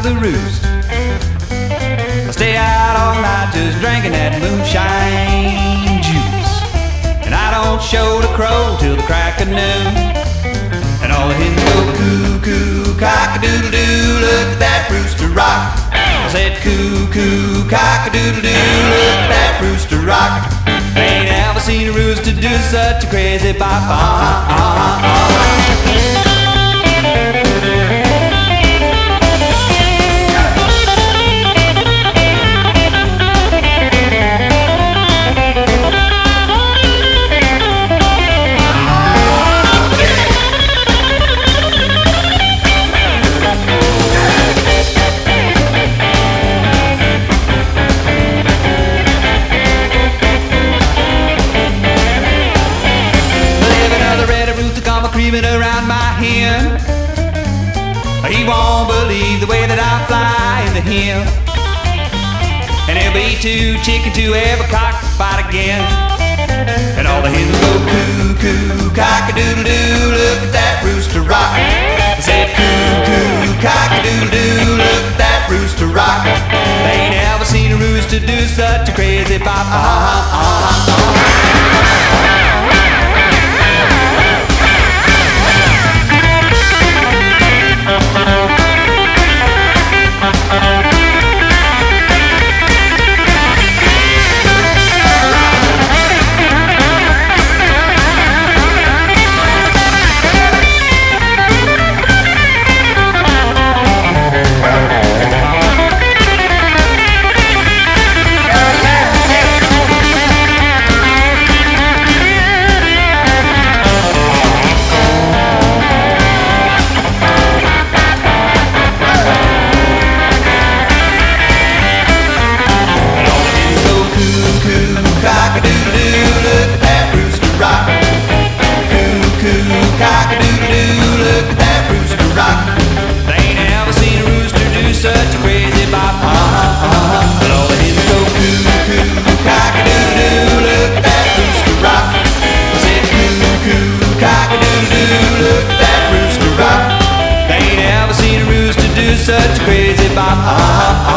of the roost. I stay out all night just drinking that moonshine juice. And I don't show the crow till the crack of noon. And all the hens go cuckoo, cock-a-doodle-doo, look at that rooster rock. I said cuckoo, cock-a-doodle-doo, look at that rooster rock. Ain't ever seen a rooster do such a crazy bop. Creeping around my hen. He won't believe the way that I fly into him. And he'll be too chicken to ever cockfight again. And all the hens go cuckoo, cock-a-doodle-doo, look at that rooster rock. I said cuckoo, cock-a-doodle-doo, look at that rooster rock. They ain't never seen a rooster do such a crazy bop. Cock-a-doodle-doo, look at that rooster rock. Cuckoo, cock-a-doodle-doo, look at that rooster rock. They ain't never seen a rooster do such a crazy bop. But all the hens go cuckoo, cock-a-doodle-doo, look at that rooster rock. I said cuckoo, cock-a-doodle-doo, look at that rooster rock. They ain't never seen a rooster do such a crazy bop.